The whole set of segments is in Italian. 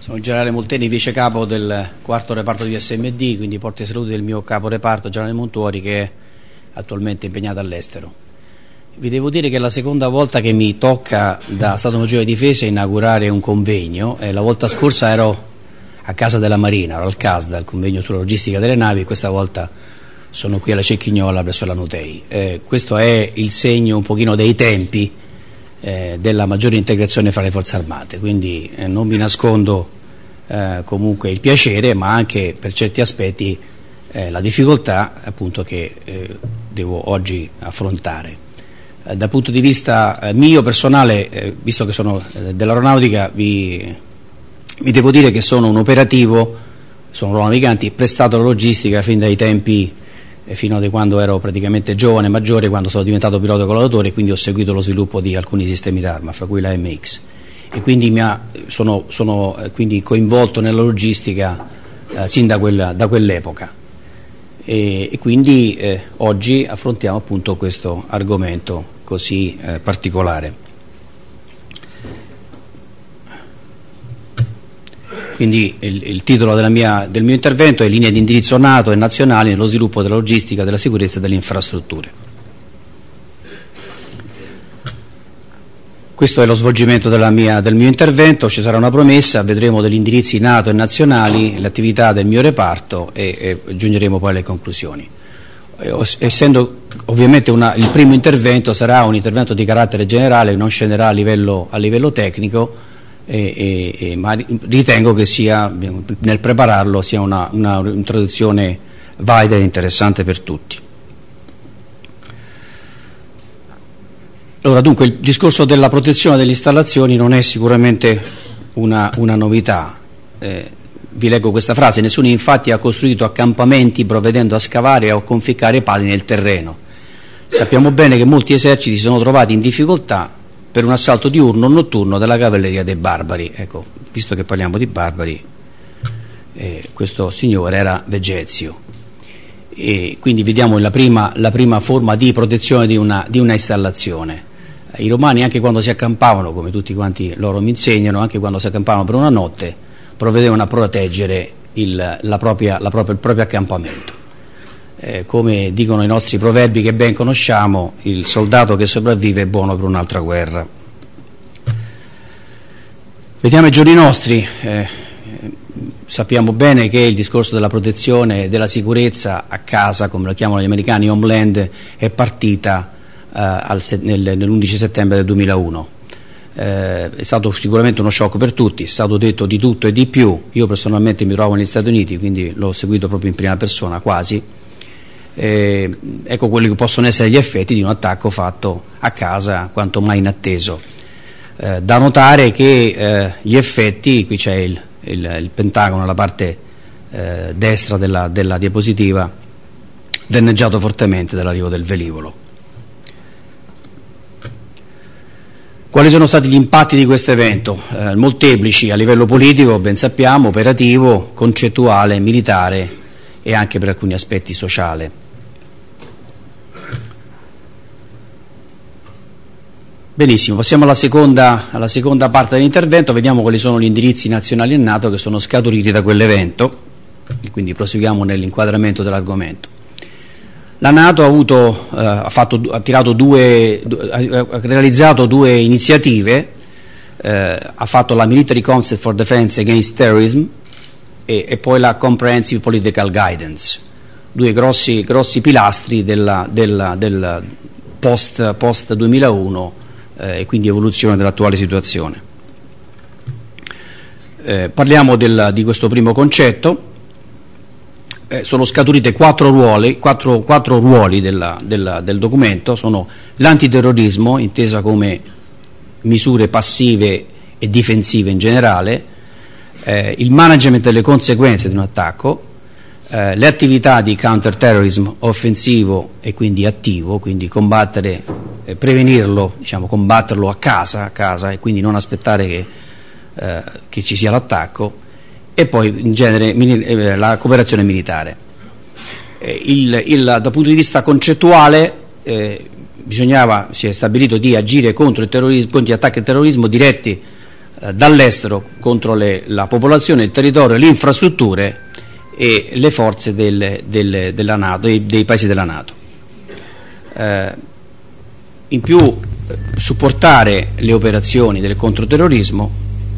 Sono il generale Molteni, vice capo del quarto reparto di SMD, quindi porto i saluti del mio capo reparto, generale Montuori, che è attualmente impegnato all'estero. Vi devo dire che è la seconda volta che mi tocca da Stato Maggiore di Difesa inaugurare un convegno. La volta scorsa ero a Casa della Marina, ero al CASDA, il convegno sulla logistica delle navi, e questa volta sono qui alla Cecchignola presso la Nutei. Questo è il segno un pochino dei tempi della maggiore integrazione fra le forze armate, quindi non vi nascondo comunque il piacere, ma anche per certi aspetti la difficoltà appunto che devo oggi affrontare. Dal punto di vista mio personale, visto che sono dell'aeronautica, vi devo dire che sono un operativo, sono un ruolo navigante, prestato alla logistica fin dai tempi fino a quando ero praticamente giovane, maggiore, quando sono diventato pilota collaudatore, e quindi ho seguito lo sviluppo di alcuni sistemi d'arma, fra cui la MX, e quindi sono quindi coinvolto nella logistica sin da quell'epoca, e quindi oggi affrontiamo appunto questo argomento così particolare. Quindi il titolo del mio intervento è Linee di indirizzo NATO e nazionali nello sviluppo della logistica, della sicurezza e delle infrastrutture. Questo è lo svolgimento del mio intervento. Ci sarà una promessa, vedremo degli indirizzi NATO e nazionali, l'attività del mio reparto e giungeremo poi alle conclusioni. Essendo ovviamente il primo intervento sarà un intervento di carattere generale, non scenderà a livello tecnico, ma ritengo che sia, nel prepararlo, sia una introduzione valida e interessante per tutti. Allora, dunque, il discorso della protezione delle installazioni non è sicuramente una novità. Vi leggo questa frase: nessuno infatti ha costruito accampamenti provvedendo a scavare o a conficcare pali nel terreno. Sappiamo bene che molti eserciti si sono trovati in difficoltà per un assalto diurno o notturno della cavalleria dei barbari. Ecco, visto che parliamo di barbari, questo signore era Vegezio, e quindi vediamo la prima forma di protezione di una installazione. I romani, anche quando si accampavano, come tutti quanti loro mi insegnano, anche quando si accampavano per una notte, provvedevano a proteggere il proprio accampamento. Come dicono i nostri proverbi che ben conosciamo, il soldato che sopravvive è buono per un'altra guerra. Vediamo i giorni nostri. Sappiamo bene che il discorso della protezione e della sicurezza a casa, come lo chiamano gli americani, homeland, è partita nell'11 settembre del 2001. È stato sicuramente uno shock per tutti, è stato detto di tutto e di più. Io personalmente mi trovo negli Stati Uniti, quindi l'ho seguito proprio in prima persona quasi. Ecco quelli che possono essere gli effetti di un attacco fatto a casa, quanto mai inatteso. Da notare che gli effetti, qui c'è il Pentagono alla parte destra della diapositiva, danneggiato fortemente dall'arrivo del velivolo. Quali sono stati gli impatti di questo evento? Molteplici a livello politico, ben sappiamo, operativo, concettuale, militare e anche per alcuni aspetti sociale. Benissimo, passiamo alla seconda parte dell'intervento. Vediamo quali sono gli indirizzi nazionali e NATO che sono scaturiti da quell'evento, e quindi proseguiamo nell'inquadramento dell'argomento. La NATO ha realizzato due iniziative, ha fatto la Military Concept for Defense Against Terrorism e poi la Comprehensive Political Guidance, due grossi pilastri del post 2001 e quindi evoluzione dell'attuale situazione. Parliamo di questo primo concetto. Sono scaturite quattro ruoli del documento. Sono l'antiterrorismo, intesa come misure passive e difensive in generale, il management delle conseguenze di un attacco, le attività di counterterrorism offensivo e quindi attivo, quindi combattere, prevenirlo, combatterlo a casa e quindi non aspettare che ci sia l'attacco, e poi in genere la cooperazione militare. Dal punto di vista concettuale si è stabilito di agire contro gli attacchi al terrorismo diretti dall'estero contro la popolazione, il territorio, le infrastrutture e le forze della NATO, dei paesi della NATO. In più, supportare le operazioni del controterrorismo,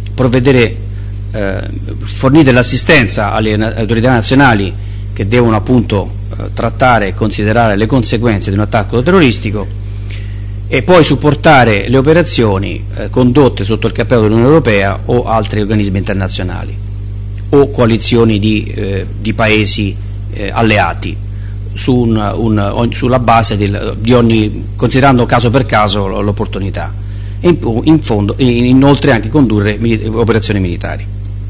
fornire l'assistenza alle autorità nazionali che devono appunto trattare e considerare le conseguenze di un attacco terroristico, e poi supportare le operazioni condotte sotto il cappello dell'Unione Europea o altri organismi internazionali o coalizioni di paesi alleati sulla base di ogni, considerando caso per caso l'opportunità, e inoltre anche condurre operazioni militari.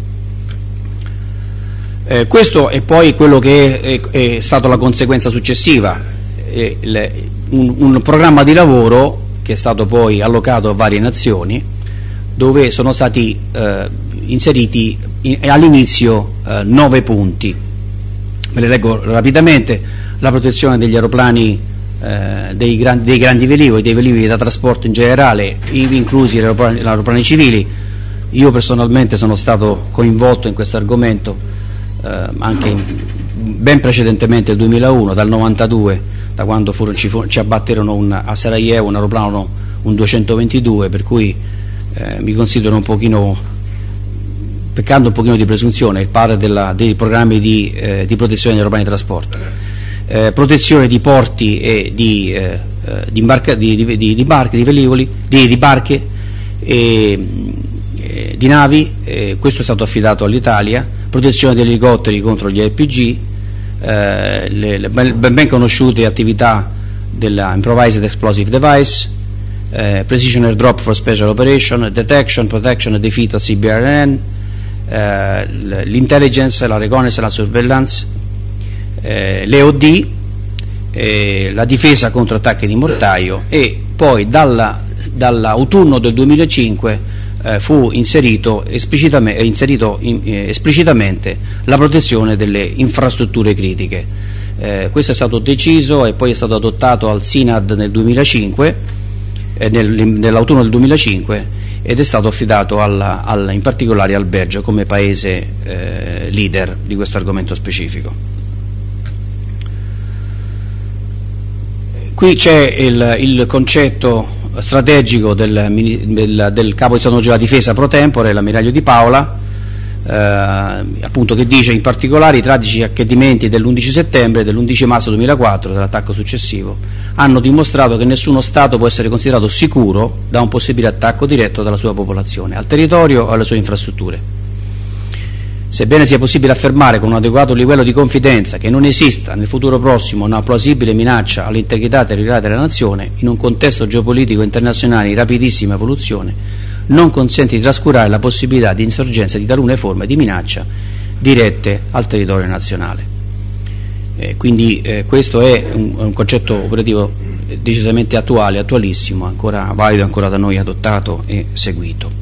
Questo è poi quello che è stato la conseguenza successiva, un programma di lavoro che è stato poi allocato a varie nazioni, dove sono stati inseriti all'inizio 9 punti. Ve le leggo rapidamente: la protezione degli aeroplani, dei grandi velivoli, dei velivoli da trasporto in generale, ivi inclusi gli aeroplani civili. Io personalmente sono stato coinvolto in questo argomento anche ben precedentemente il 2001, dal 92, da quando ci abbatterono a Sarajevo un aeroplano, un 222, per cui mi considero peccando un pochino di presunzione, il padre dei programmi di protezione degli aeroplani di trasporto. Protezione di porti e di velivoli, di barche e di navi, questo è stato affidato all'Italia. Protezione degli elicotteri contro gli RPG, le ben conosciute attività della Improvised Explosive Device, Precision Airdrop for Special Operation, Detection, Protection e Defeat of CBRN, l'Intelligence, la Reconnaissance, la Surveillance, l'EOD, la difesa contro attacchi di mortaio, e poi dall'autunno del 2005 fu inserito esplicitamente la protezione delle infrastrutture critiche. Questo è stato deciso e poi è stato adottato al Synod nel 2005, nell'autunno del 2005, ed è stato affidato in particolare al Belgio come paese leader di questo argomento specifico. Qui c'è il concetto strategico del capo di Stato Maggiore della Difesa pro tempore, l'ammiraglio Di Paola, appunto, che dice: in particolare i tragici accadimenti dell'11 settembre e dell'11 marzo 2004, dell'attacco successivo, hanno dimostrato che nessuno Stato può essere considerato sicuro da un possibile attacco diretto dalla sua popolazione, al territorio o alle sue infrastrutture. Sebbene sia possibile affermare con un adeguato livello di confidenza che non esista nel futuro prossimo una plausibile minaccia all'integrità territoriale della nazione, in un contesto geopolitico internazionale in rapidissima evoluzione, non consente di trascurare la possibilità di insorgenza di talune forme di minaccia dirette al territorio nazionale. Quindi questo è un concetto operativo decisamente attuale, attualissimo, ancora valido, ancora da noi adottato e seguito.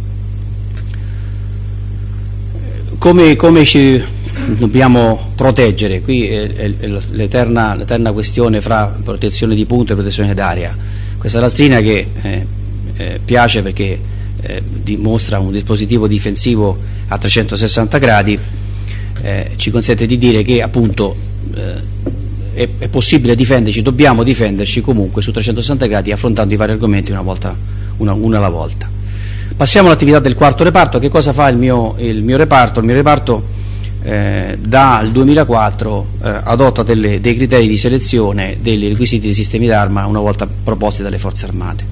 Come ci dobbiamo proteggere? Qui è l'eterna questione fra protezione di punto e protezione d'area. Questa lastrina che piace perché dimostra un dispositivo difensivo a 360 gradi, ci consente di dire che appunto è possibile difenderci, dobbiamo difenderci comunque su 360 gradi, affrontando i vari argomenti una alla volta. Passiamo all'attività del quarto reparto. Che cosa fa il mio reparto? Il mio reparto dal 2004 adotta dei criteri di selezione dei requisiti dei sistemi d'arma una volta proposti dalle forze armate.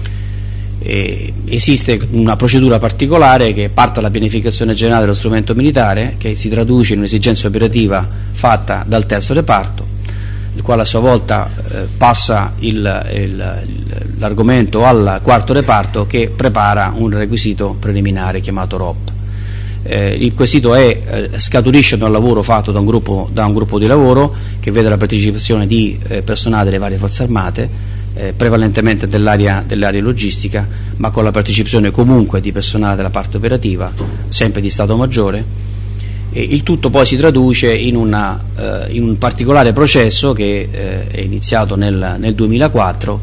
Esiste una procedura particolare che parte dalla pianificazione generale dello strumento militare, che si traduce in un'esigenza operativa fatta dal terzo reparto, il quale a sua volta passa l'argomento al quarto reparto, che prepara un requisito preliminare chiamato ROP. Il quesito scaturisce da un lavoro fatto da un gruppo di lavoro che vede la partecipazione di personale delle varie forze armate, prevalentemente dell'area logistica, ma con la partecipazione comunque di personale della parte operativa, sempre di Stato Maggiore. E il tutto poi si traduce in un particolare processo che è iniziato nel 2004,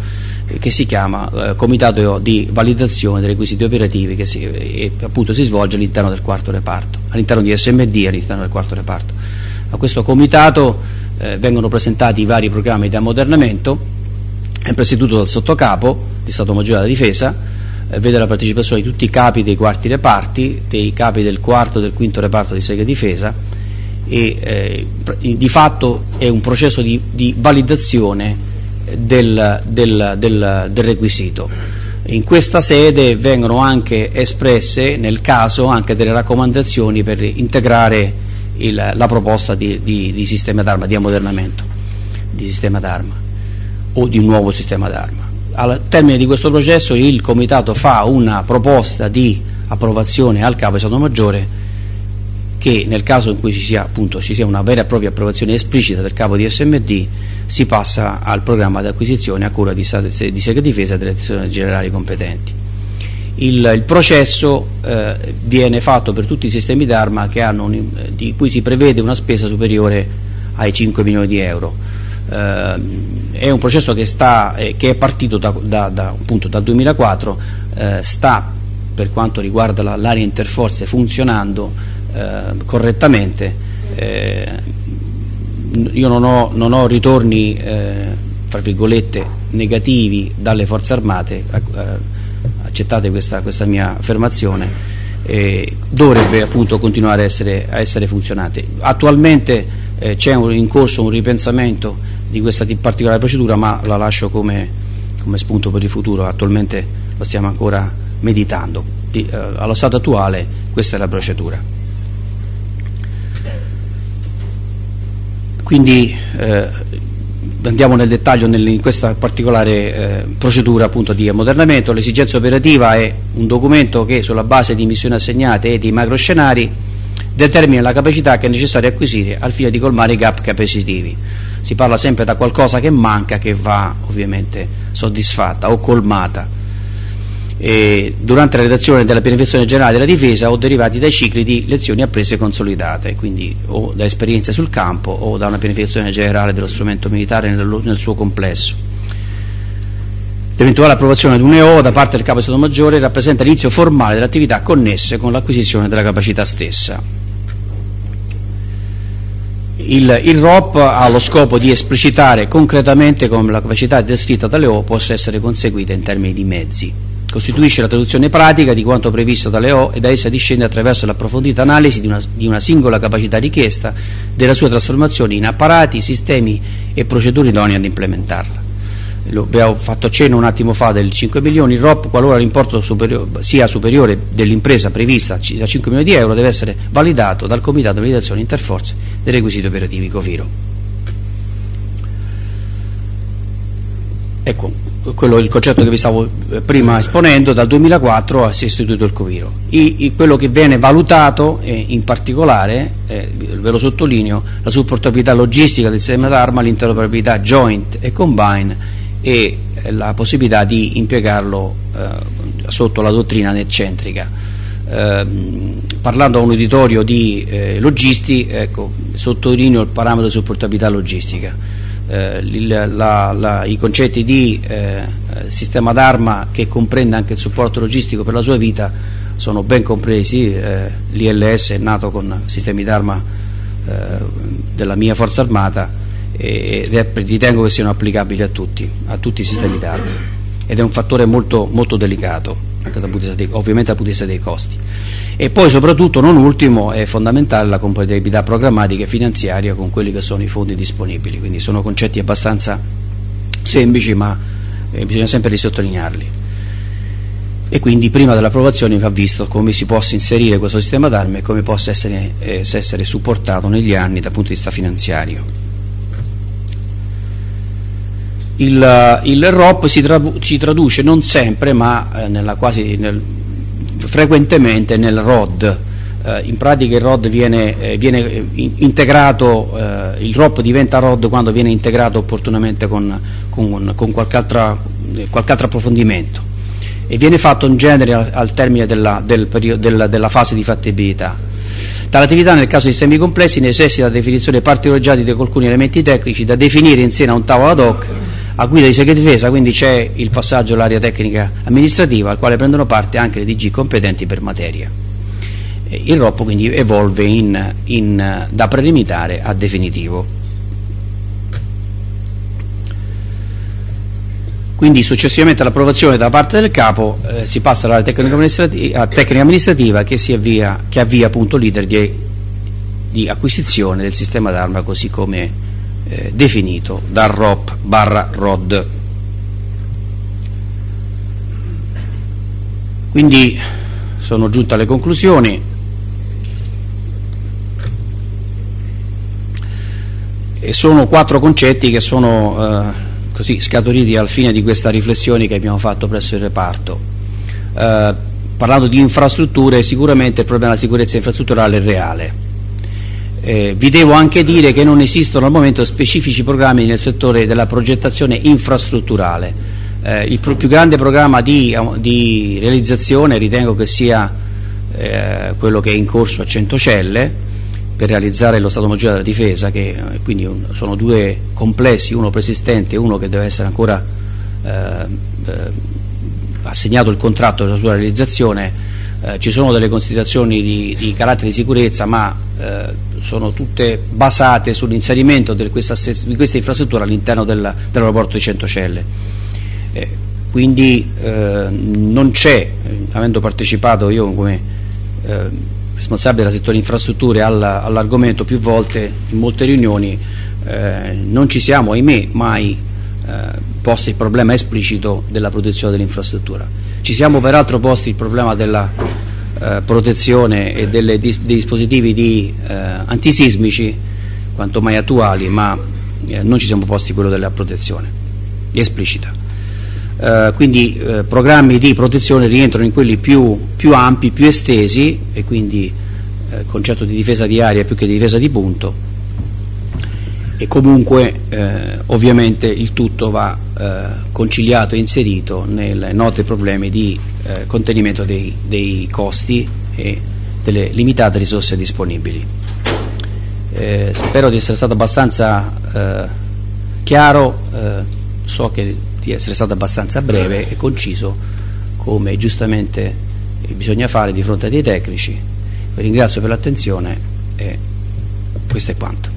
che si chiama Comitato di Validazione dei Requisiti Operativi, che appunto si svolge all'interno del quarto reparto, all'interno di SMD, all'interno del quarto reparto. A questo comitato vengono presentati i vari programmi di ammodernamento, è presieduto dal sottocapo di Stato Maggiore della Difesa, vede la partecipazione di tutti i capi dei quarti reparti, dei capi del quarto e del quinto reparto di Segre Difesa, e di fatto è un processo di validazione del requisito. In questa sede vengono anche espresse, nel caso, anche delle raccomandazioni per integrare la proposta di sistema d'arma, di ammodernamento di sistema d'arma o di un nuovo sistema d'arma. Al termine di questo processo il Comitato fa una proposta di approvazione al Capo di Stato Maggiore, che nel caso in cui ci sia una vera e propria approvazione esplicita del capo di SMD, si passa al programma di acquisizione a cura di Segre Difesa e delle direzioni generali competenti. Il processo viene fatto per tutti i sistemi d'arma di cui si prevede una spesa superiore ai 5 milioni di euro. È un processo che è partito appunto dal 2004, sta, per quanto riguarda l'area interforze, funzionando correttamente. Io non ho ritorni fra virgolette negativi dalle forze armate, accettate questa mia affermazione, dovrebbe appunto continuare a essere funzionante. Attualmente c'è in corso un ripensamento di questa particolare procedura, ma la lascio come spunto per il futuro. Attualmente lo stiamo ancora meditando. Allo stato attuale questa è la procedura. Quindi andiamo nel dettaglio in questa particolare procedura appunto di ammodernamento. L'esigenza operativa è un documento che, sulla base di missioni assegnate e di macroscenari, determina la capacità che è necessario acquisire al fine di colmare i gap capacitivi. Si parla sempre da qualcosa che manca, che va ovviamente soddisfatta o colmata. Durante la redazione della pianificazione generale della difesa o derivati dai cicli di lezioni apprese e consolidate, quindi o da esperienze sul campo o da una pianificazione generale dello strumento militare nel suo complesso. L'eventuale approvazione di un EO da parte del Capo di Stato Maggiore rappresenta l'inizio formale delle attività connesse con l'acquisizione della capacità stessa. Il ROP ha lo scopo di esplicitare concretamente come la capacità descritta dall'EO possa essere conseguita in termini di mezzi. Costituisce la traduzione pratica di quanto previsto dall'EO e da essa discende attraverso l'approfondita analisi di una singola capacità richiesta, della sua trasformazione in apparati, sistemi e procedure idonee ad implementarla. Vi ho fatto accenno un attimo fa del 5 milioni. Il ROP, qualora l'importo sia superiore dell'impresa prevista da 5 milioni di euro, deve essere validato dal Comitato di Validazione Interforze dei Requisiti Operativi COVIRO. Ecco, il concetto che vi stavo prima esponendo. Dal 2004 si è istituito il COVIRO. Quello che viene valutato in particolare, ve lo sottolineo, la supportabilità logistica del sistema d'arma, l'interoperabilità joint e combine e la possibilità di impiegarlo sotto la dottrina netcentrica. Parlando a un uditorio di logisti, ecco, sottolineo il parametro di supportabilità logistica. I concetti di sistema d'arma che comprende anche il supporto logistico per la sua vita sono ben compresi. L'ILS è nato con sistemi d'arma della mia forza armata e ritengo che siano applicabili a tutti i sistemi d'arma, ed è un fattore molto, molto delicato anche ovviamente dal punto di vista dei costi. E poi soprattutto, non ultimo, è fondamentale la compatibilità programmatica e finanziaria con quelli che sono i fondi disponibili. Quindi sono concetti abbastanza semplici, ma bisogna sempre risottolinearli. E quindi prima dell'approvazione va visto come si possa inserire questo sistema d'arma e come possa essere supportato negli anni dal punto di vista finanziario. Il ROP si traduce non sempre, ma frequentemente nel ROD. In pratica il ROD viene integrato, il ROP diventa ROD quando viene integrato opportunamente con qualche altro approfondimento, e viene fatto in genere al termine della fase di fattibilità. Tale attività, nel caso di sistemi complessi, necessita definizione particolareggiata di alcuni elementi tecnici da definire in seno a un tavolo ad hoc a guida di segreta difesa, quindi c'è il passaggio all'area tecnica amministrativa al quale prendono parte anche le DG competenti per materia. Il ROP quindi evolve da preliminare a definitivo. Quindi successivamente all'approvazione da parte del capo si passa alla tecnica amministrativa che avvia appunto l'iter di acquisizione del sistema d'arma così come definito dal ROP/ROD. Quindi sono giunto alle conclusioni. E sono 4 concetti che sono così scaturiti al fine di questa riflessione che abbiamo fatto presso il reparto. Parlando di infrastrutture, sicuramente il problema della sicurezza infrastrutturale è reale. Vi devo anche dire che non esistono al momento specifici programmi nel settore della progettazione infrastrutturale. Il più grande programma di realizzazione ritengo che sia quello che è in corso a Centocelle per realizzare lo Stato Maggiore della Difesa, che quindi sono 2 complessi, uno preesistente e uno che deve essere ancora assegnato il contratto per la sua realizzazione. Ci sono delle considerazioni di carattere di sicurezza, ma sono tutte basate sull'inserimento di questa infrastruttura all'interno dell'aeroporto di Centocelle. Quindi non c'è, avendo partecipato io come responsabile del settore infrastrutture all'argomento più volte in molte riunioni, non ci siamo ahimè mai posti il problema esplicito della protezione dell'infrastruttura. Ci siamo peraltro posti il problema della protezione e dei dispositivi antisismici quanto mai attuali, ma non ci siamo posti quello della protezione esplicita. Quindi programmi di protezione rientrano in quelli più ampi, più estesi, e quindi concetto di difesa di area più che di difesa di punto, e comunque ovviamente il tutto va conciliato e inserito nei noti problemi di contenimento dei costi e delle limitate risorse disponibili. Spero di essere stato abbastanza chiaro, so che di essere stato abbastanza breve e conciso, come giustamente bisogna fare di fronte a dei tecnici. Vi ringrazio per l'attenzione e questo è quanto.